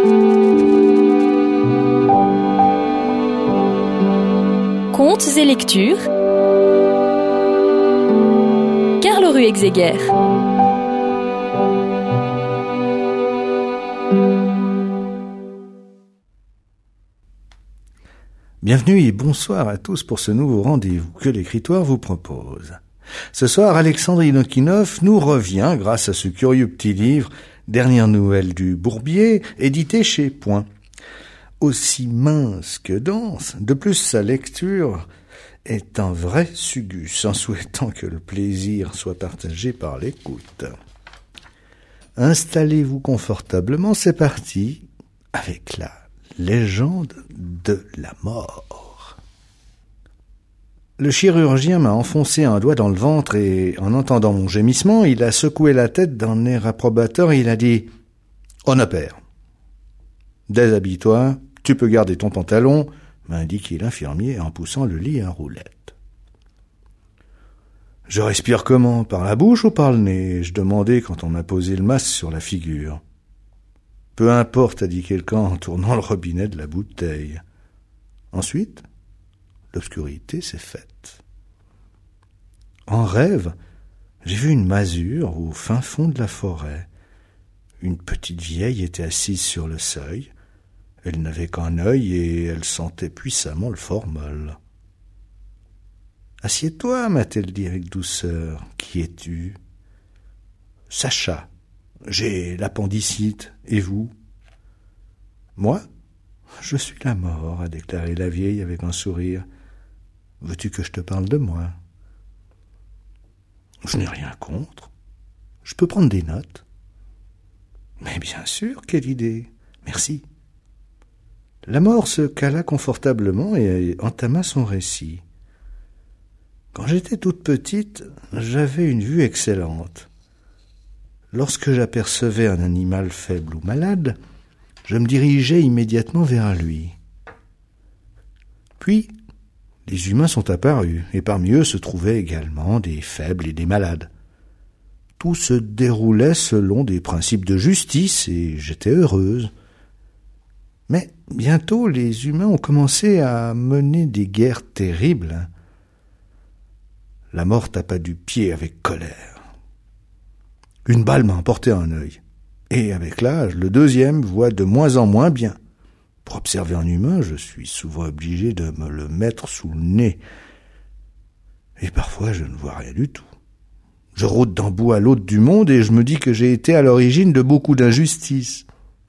Contes et lectures. Carl Ruegzeger. Bienvenue et bonsoir à tous pour ce nouveau rendez-vous que l'écritoire vous propose. Ce soir, Alexandre Inokinov nous revient grâce à ce curieux petit livre « Dernière nouvelle du Bourbier » édité chez Point. Aussi mince que dense, de plus sa lecture est un vrai sugus, en souhaitant que le plaisir soit partagé par l'écoute. Installez-vous confortablement, c'est parti avec la légende de la mort. Le chirurgien m'a enfoncé un doigt dans le ventre et, en entendant mon gémissement, il a secoué la tête d'un air approbateur et il a dit « On opère. Déshabille-toi, tu peux garder ton pantalon », m'a indiqué l'infirmier en poussant le lit à roulettes. « Je respire comment, par la bouche ou par le nez ?» je demandai quand on m'a posé le masque sur la figure. « Peu importe », a dit quelqu'un en tournant le robinet de la bouteille. Ensuite, l'obscurité s'est faite. En rêve, j'ai vu une masure au fin fond de la forêt. Une petite vieille était assise sur le seuil. Elle n'avait qu'un œil et elle sentait puissamment le formol. « Assieds-toi, m'a-t-elle dit avec douceur. « Qui es-tu ?»« Sacha. J'ai l'appendicite. Et vous ?»« Moi ? Je suis la mort, » a déclaré la vieille avec un sourire. « Veux-tu que je te parle de moi ?»« Je n'ai rien contre. Je peux prendre des notes. »« Mais bien sûr, quelle idée. Merci. » La mort se cala confortablement et entama son récit. Quand j'étais toute petite, j'avais une vue excellente. Lorsque j'apercevais un animal faible ou malade, je me dirigeais immédiatement vers lui. Puis, les humains sont apparus, et parmi eux se trouvaient également des faibles et des malades. Tout se déroulait selon des principes de justice, et j'étais heureuse. Mais bientôt, les humains ont commencé à mener des guerres terribles. La mort tapa du pied avec colère. Une balle m'a emporté un œil. Et avec l'âge, le deuxième voit de moins en moins bien. Pour observer un humain, je suis souvent obligé de me le mettre sous le nez. Et parfois, je ne vois rien du tout. Je rôde d'un bout à l'autre du monde et je me dis que j'ai été à l'origine de beaucoup d'injustices.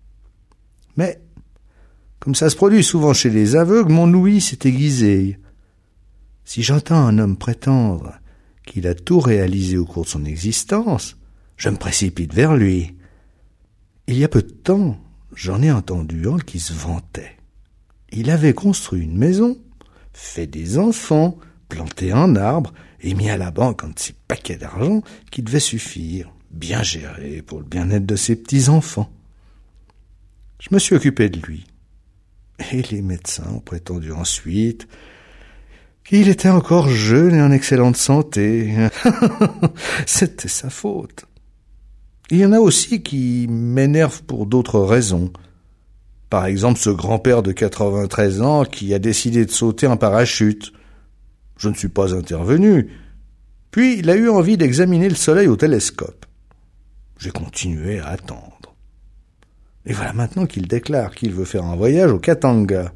Mais, comme ça se produit souvent chez les aveugles, mon ouïe s'est aiguisée. Si j'entends un homme prétendre qu'il a tout réalisé au cours de son existence, je me précipite vers lui. Il y a peu de temps, j'en ai entendu un qui se vantait. Il avait construit une maison, fait des enfants, planté un arbre et mis à la banque un petit paquet d'argent qui devait suffire, bien géré pour le bien-être de ses petits-enfants. Je me suis occupé de lui. Et les médecins ont prétendu ensuite qu'il était encore jeune et en excellente santé. C'était sa faute. Il y en a aussi qui m'énervent pour d'autres raisons. Par exemple, ce grand-père de 93 ans qui a décidé de sauter en parachute. Je ne suis pas intervenu. Puis, il a eu envie d'examiner le soleil au télescope. J'ai continué à attendre. Et voilà maintenant qu'il déclare qu'il veut faire un voyage au Katanga.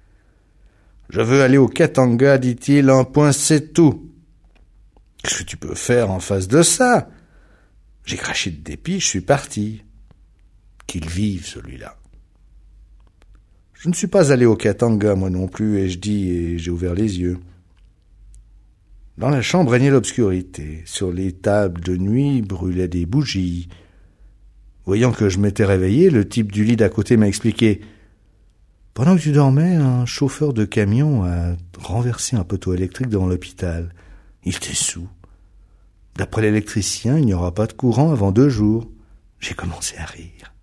« Je veux aller au Katanga, dit-il, un point c'est tout. »« Qu'est-ce que tu peux faire en face de ça ?» J'ai craché de dépit, je suis parti. Qu'il vive, celui-là. Je ne suis pas allé au Katanga, moi non plus, ai-je dit, et j'ai ouvert les yeux. Dans la chambre régnait l'obscurité. Sur les tables de nuit brûlaient des bougies. Voyant que je m'étais réveillé, le type du lit d'à côté m'a expliqué. Pendant que tu dormais, un chauffeur de camion a renversé un poteau électrique devant l'hôpital. Il était saoul. D'après l'électricien, il n'y aura pas de courant avant 2 jours. J'ai commencé à rire.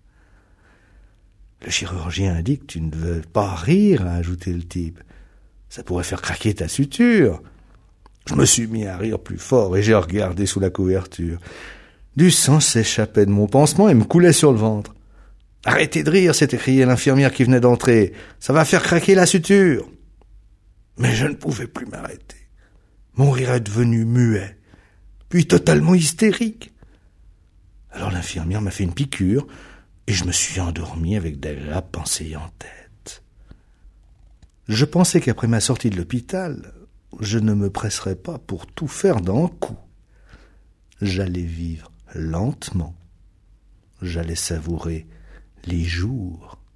Le chirurgien a dit que tu ne veux pas rire, a ajouté le type. Ça pourrait faire craquer ta suture. Je me suis mis à rire plus fort et j'ai regardé sous la couverture. Du sang s'échappait de mon pansement et me coulait sur le ventre. « Arrêtez de rire !» s'est écriée l'infirmière qui venait d'entrer. « Ça va faire craquer la suture !» Mais je ne pouvais plus m'arrêter. Mon rire est devenu muet, puis totalement hystérique. Alors l'infirmière m'a fait une piqûre, et je me suis endormi avec d'agréables pensées en tête. Je pensais qu'après ma sortie de l'hôpital, je ne me presserais pas pour tout faire d'un coup. J'allais vivre lentement. J'allais savourer les jours